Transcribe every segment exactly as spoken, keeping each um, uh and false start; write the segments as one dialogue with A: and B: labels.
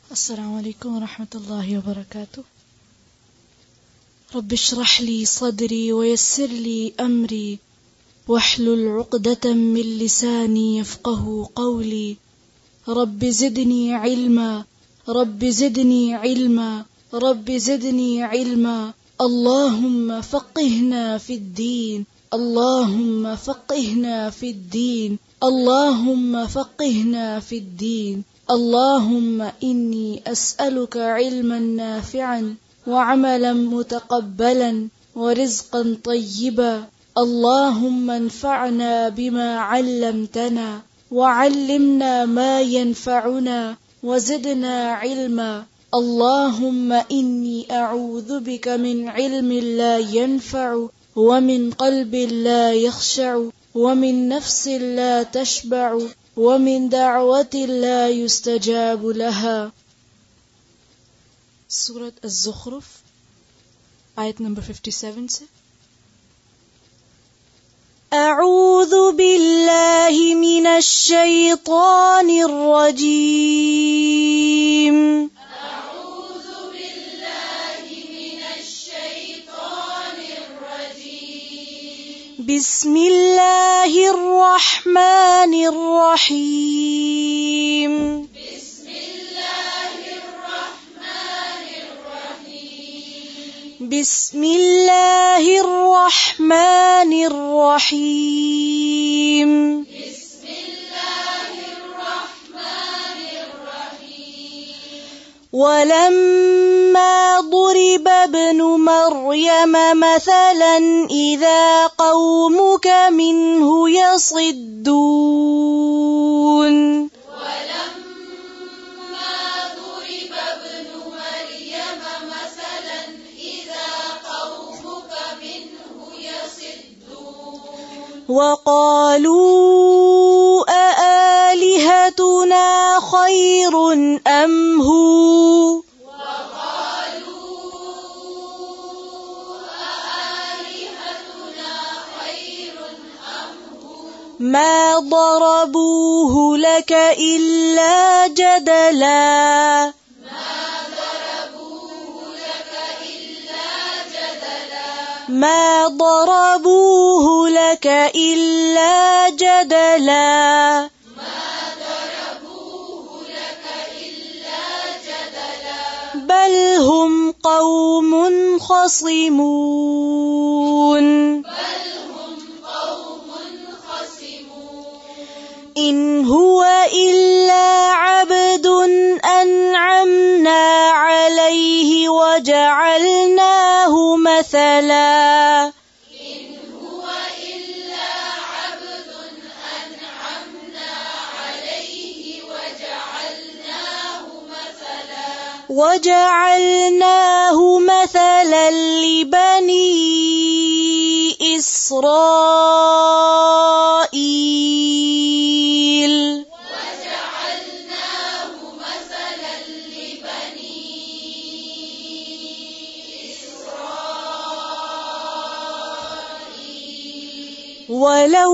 A: السلام عليكم ورحمة الله وبركاته. رب اشرح لي صدري ويسر لي أمري واحلل عقدة من لساني يفقه قولي. رب زدني علما رب زدني علما رب زدني علما. اللهم فقهنا في الدين اللهم فقهنا في الدين اللهم فقهنا في الدين. اللهم إني أسألك علما نافعا وعملا متقبلا ورزقا طيبا. اللهم انفعنا بما علمتنا وعلمنا ما ينفعنا وزدنا علما. اللهم إني أعوذ بك من علم لا ينفع ومن قلب لا يخشع ومن نفس لا تشبع ومن دعوة لا يستجاب لها. سورة الزخرف آية number fifty-seven से أعوذ بالله من الشيطان الرجيم.
B: أعوذ بالله من الشيطان الرجيم.
A: بسم الله الرحمن الرحيم.
B: بسم الله الرحمن الرحيم.
A: بسم الله الرحمن الرحيم.
B: بسم الله الرحمن الرحيم.
A: ولما ضرب ابن مريم مثلا إذا قومك منه يصدون.
B: ولما ضرب ابن مريم مثلا إذا قومك منه يصدون.
A: وقالوا أآلهتنا خير أم هو ما ضربوه لك إلا جدلا
B: ما ضربوه لك إلا جدلا
A: ما ضربوه لك إلا جدلا
B: ما ضربوه لك إلا جدلا
A: بل هم قوم خصمون.
B: بل هم قوم خصمون.
A: إن هو إلا عبد أنعمنا عليه وجعلناه مثلا.
B: إن هو إلا عبد أنعمنا عليه وجعلناه مثلا
A: وجعلناه مثلا لبني إسرائيل.
B: وجعلناه مثلا لبني إسرائيل.
A: ولو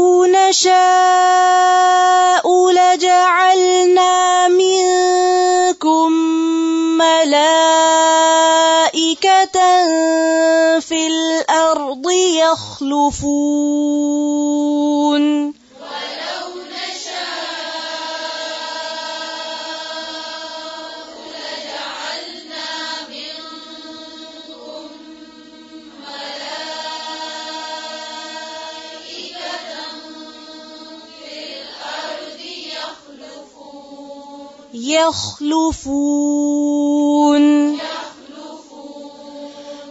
A: نشاء لجعلنا منكم ملائكة في الأرض يخلفون.
B: ولو نشاء لجعلنا منكم ملائكة في الأرض يخلفون.
A: يخلفون
B: يخلفون.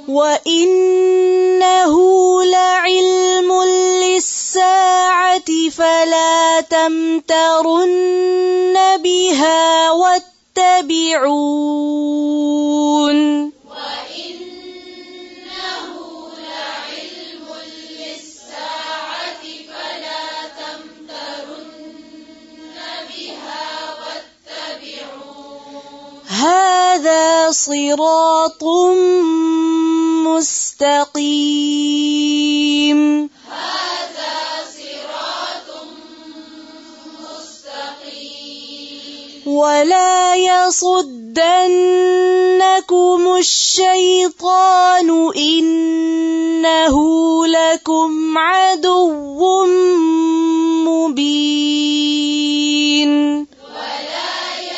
A: وإنه لعلم للساعة فلا تمترن بها واتبعون.
B: وإنه لعلم للساعة فلا تمترن بها واتبعون.
A: هذا صراط مستقيم.
B: هذا صراط مستقيم.
A: ولا يصدنكم الشيطان إنه لكم عدو مبين
B: ولا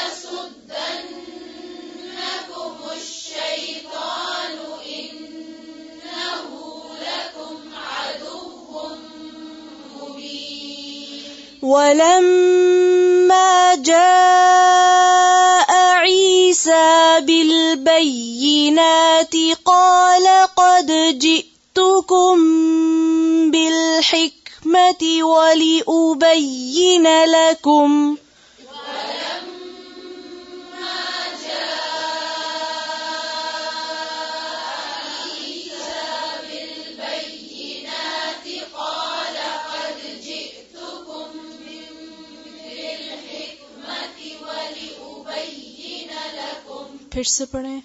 B: يصدنكم الشيطان إنه لكم عدو مبين
A: ولما جاء عيسى بالبينات قال قد جئتكم بالحكمة ولأبين لكم फिर से पढ़ें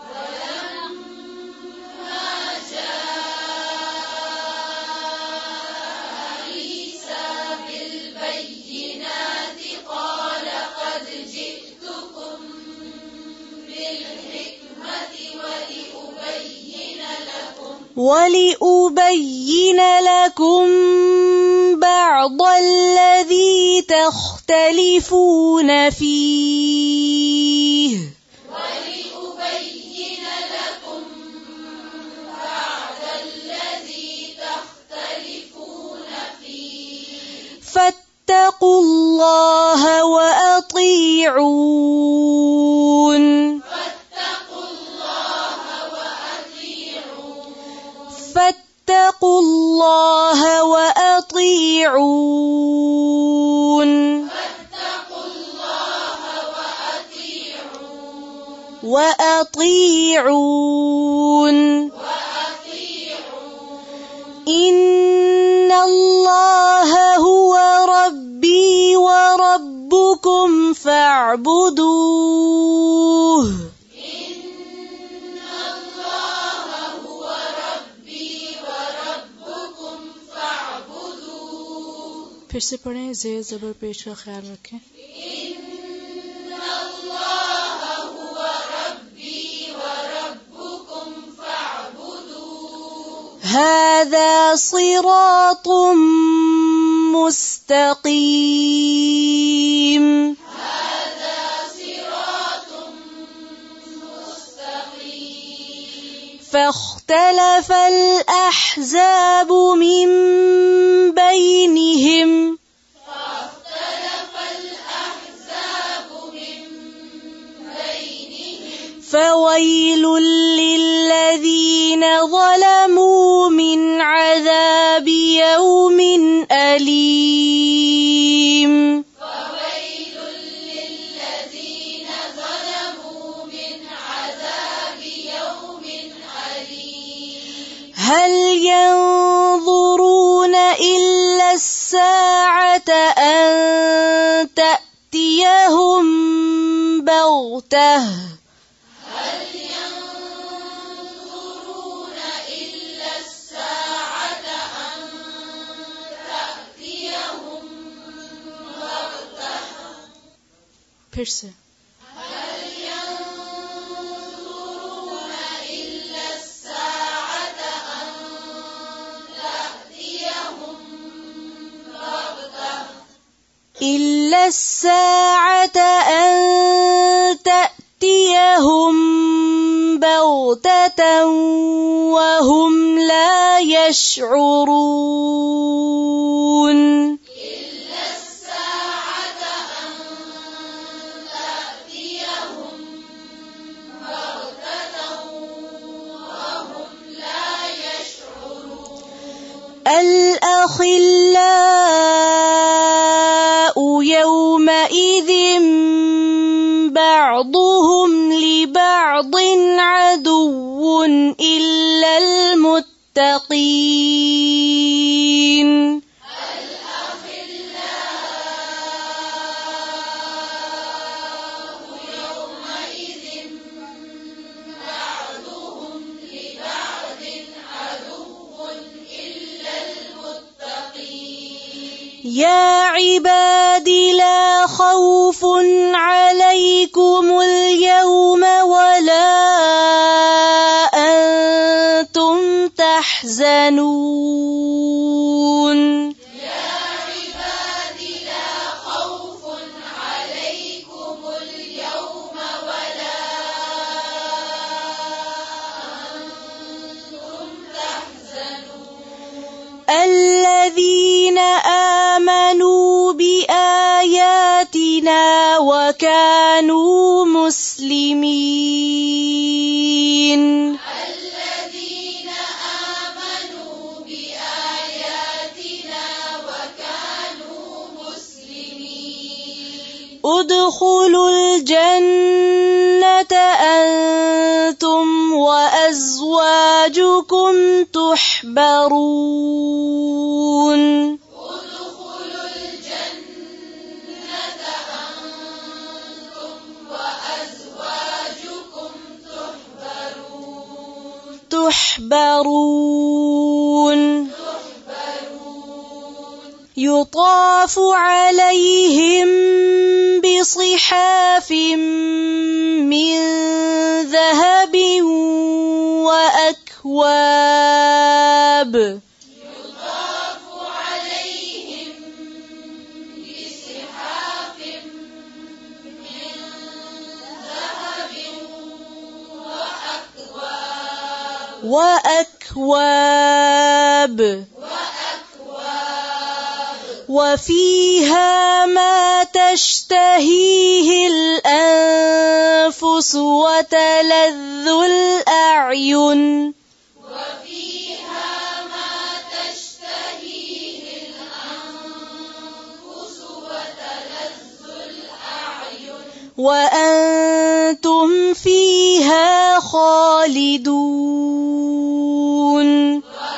A: وَلِأُبَيِّنَ لَكُمْ بَعْضَ الَّذِي تَخْتَلِفُونَ فِيهِ
B: وَلِأُبَيِّنَ لَكُمْ بَعْضَ الَّذِي تَخْتَلِفُونَ فِيهِ
A: فَاتَّقُوا اللَّهَ وَأَطِيعُونِ فاتقوا الله وأطيعون
B: فاتقوا الله وأطيعون
A: وأطيعون
B: وأطيعون
A: إن الله هو ربي وربكم فاعبدوه फिर से पढ़ें ज़ेर ज़बर पेश का ख्याल रखें
B: इन्नल्लाह हुवा रब्बी व रब्बुकुम फअबुदूह
A: हाज़ा सिरातुम मुस्तक़ीम
B: हाज़ा सिरातुम मुस्तक़ीम
A: فاختلف الأحزاب من بينهم
B: فاختلف الأحزاب من بينهم
A: فويل للذين ظلموا من عذاب يوم أليم
B: فويل للذين ظلموا من عذاب يوم أليم
A: هل ينظرون إلا الساعة أن تأتيهم بغتة
B: هل ينظرون إلا الساعة أن تأتيهم بغتة
A: फिर से
B: هل ينظرون إلا الساعة أن تأتيهم بغتة
A: إلا الساعة أن تأتيهم بغتة وهم لا يشعرون
B: إلا الساعة أن تأتيهم بغتة وهم لا يشعرون
A: الأخلاء يومئذ بعضهم لبعض عدو إلا المتقين
B: الأخلاء يومئذ بعضهم لبعض عدو إلا المتقين
A: يا
C: عباد لا خوف عليكم اليوم ولا أنتم تحزنون
B: يا عباد لا خوف عليكم اليوم ولا أنتم تحزنون
C: الذين آمنوا بآياتنا وكانوا مسلمين
B: الذين آمنوا بآياتنا وكانوا مسلمين
C: ادخلوا الجنة أنتم وأزواجكم تحبرون
B: ادخلوا الجنة أنتم وأزواجكم تحبرون
C: تحبرون
B: تحبرون
C: يطاف عليهم بصحاف من ذهب وأكواب
B: يطاف عليهم بصحاف من ذهب وأكواب
C: وأكواب
B: وأكواب
C: وفيها ما تشتهيه الأنفس وتلذ الأعين
B: وفيها ما تشتهيه الأنفس وتلذ الأعين
C: وأنتم فيها خالدون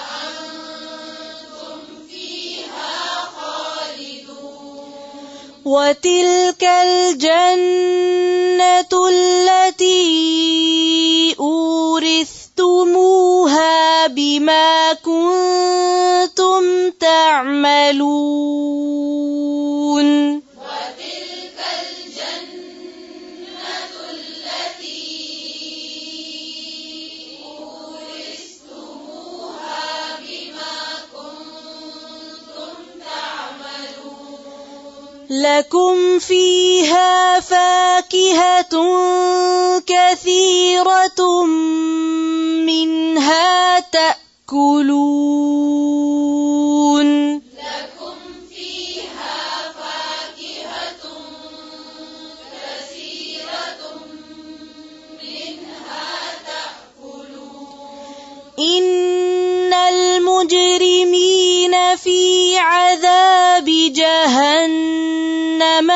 B: وأنتم فيها خالدون
C: وتلك الجنة التي أورثتموها بما كنتم تعملون
B: وتلك الجنة التي أورثتموها بما كنتم تعملون
C: لكم فيها فاكهة كثيرة منها تأكلون
B: لكم فيها فاكهة كثيرة منها تأكلون
C: إن المجرمين في عذاب جهنم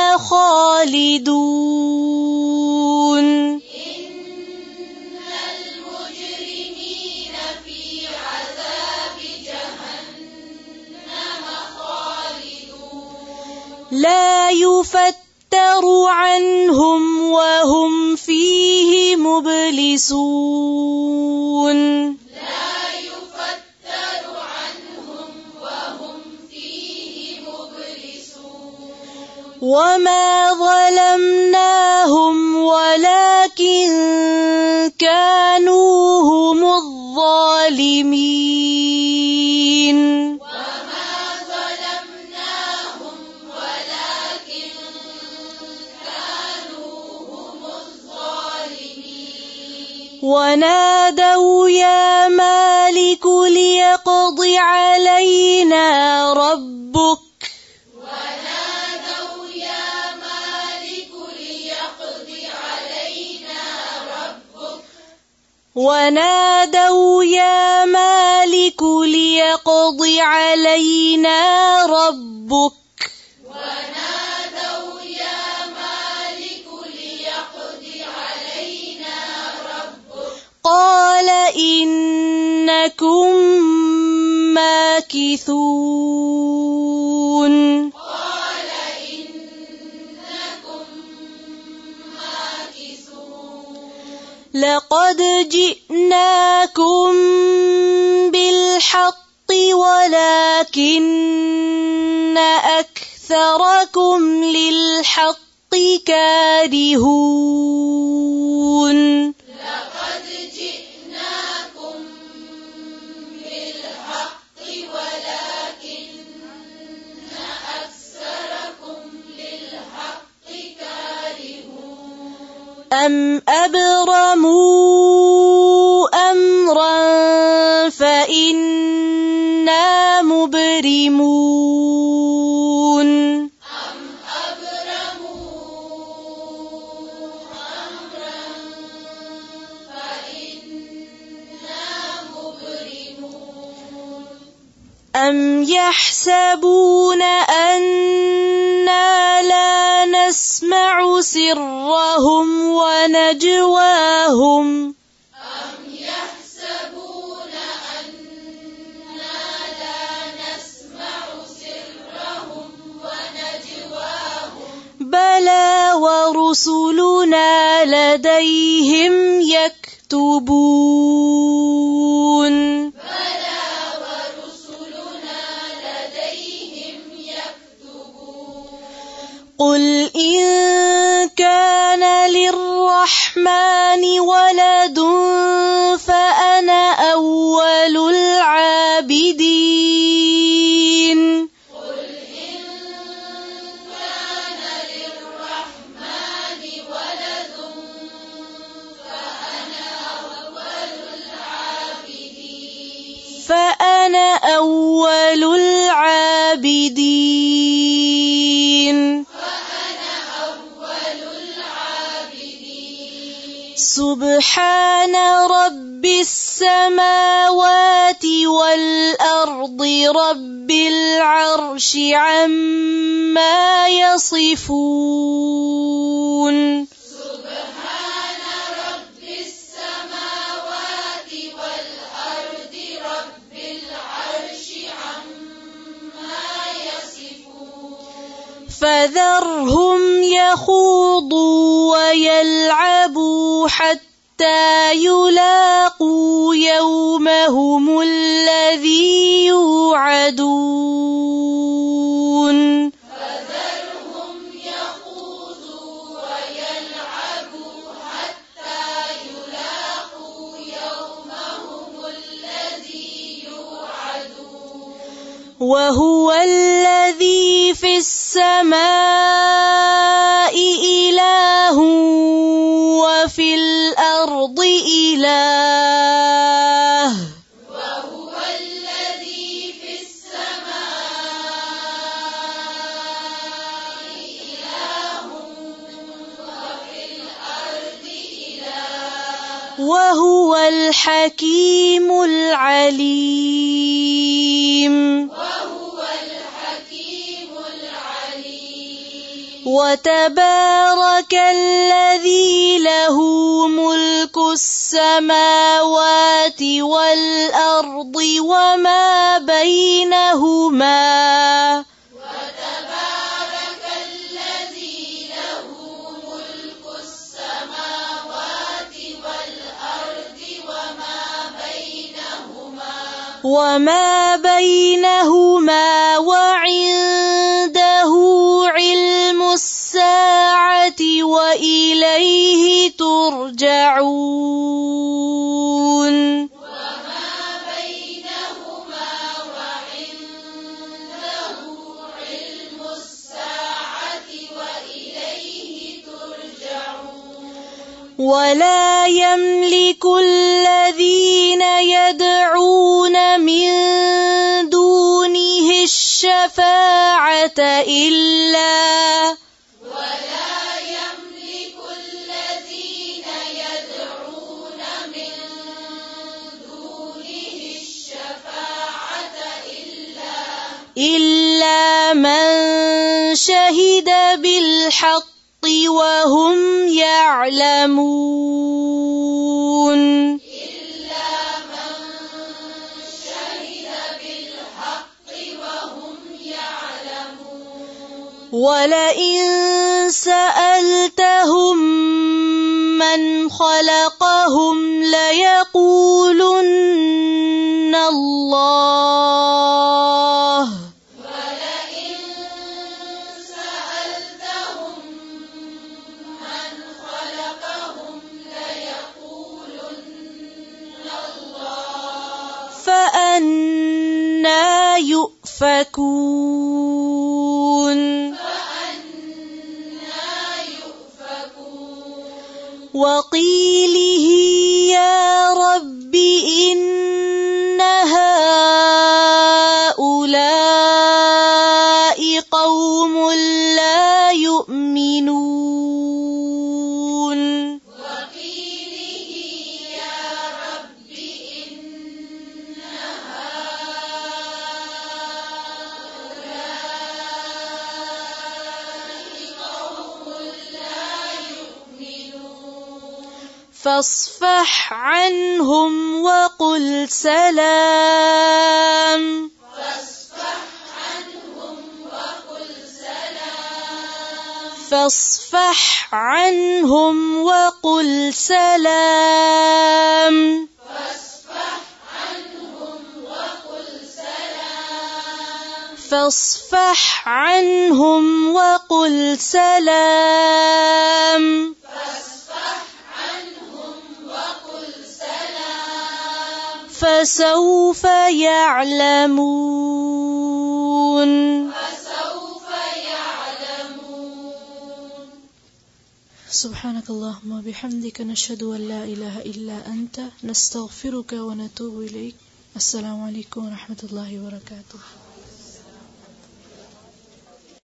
C: خالدون
B: إن المجرمين في عذاب جهنم خالدون
C: لا يفتر عنهم وهم فيه مبلسون
B: لا يفتر عنهم وهم فيه مبلسون
C: وما ظلمناهم ولكن كانوا هم الظالمين
B: وما ظلمناهم ولكن كانوا هم الظالمين
C: ونادوا يا مالك ليقض علينا ربك
B: ونادوا يا مالك ليقض علينا ربك
C: ونادوا يا مالك ليقض علينا ربك
B: ونادوا يا مالك ليقض علينا ربك
C: قال إنكم ماكثون
B: قال إنكم ماكثون
C: لقد جئناكم بالحق ولكن أكثركم للحق كارهون
B: لقد جئناكم بالحق ولكن أكثركم للحق كارهون
C: أم أبرموا أمرا فإنا مبرمون
B: أم أبرموا أمرا فإنا مبرمون
C: أم يحسبون أنا لا نسمع سرهم ونجواهم
B: أم يحسبون أنا لا نسمع سرهم ونجواهم
C: بلى ورسلنا لديهم يكتبون
B: بلى ورسلنا لديهم يكتبون
C: قل إن كان للرحمن ولد فأنا أول العابدين
B: قل إن كان للرحمن ولد فأنا أول العابدين
C: فأنا أول العابدين
B: فأنا أول العابدين
C: سبحان رب السماوات والأرض رب العرش عما يصفون
B: سبحان رب السماوات والأرض رب العرش عما يصفون
C: فذرهم يخوضوا ويلعبوا حتى يلاقوا يومهم الذي يوعدون
B: فذرهم يخوضوا ويلعبوا حتى يلاقوا يومهم الذي يوعدون
C: وهو الذي في السماء إله وفي الأرض إله
B: وهو الذي في السماء إله وفي الأرض إله
C: وهو الحكيم العليم
B: وهو الحكيم العليم
C: وتبارك الذي له ملك السماوات والأرض وما بينهما
B: وتبارك الذي له ملك السماوات والأرض وما بينهما
C: وما بينهما وعنده علم الساعة وإليه ترجعون
B: وما بينهما وعنده علم الساعة وإليه ترجعون
C: ولا يملك الذين يدعون من دونه الشفاعة إلا
B: ولا يملك الذين يدعون من دونه الشفاعة إلا
C: إلا من شهد بالحق وهم يعلمون
B: إلا من شهد بالحق وهم يعلمون
C: ولئن سألتهم من خلقهم ليقولن الله
B: ولئن
C: فأنى يؤفكون وقيله يا رب إن هؤلاء قوم لا يؤمنون
B: وقيله يا رب إن هؤلاء قوم لا يؤمنون
C: فاصفح عنهم وقل سلام
B: فاصفح عنهم وقل سلام
C: فاصفح عنهم وقل سلام
B: فاصفح عنهم وقل سلام
C: فاصفح عنهم وقل سلام
B: فاصفح عنهم وقل سلام
C: فسوف يعلمون
B: فسوف يعلمون.
A: سبحانك اللهم وبحمدك نشهد أن لا إله إلا أنت نستغفرك ونتوب إليك. السلام عليكم ورحمة الله وبركاته.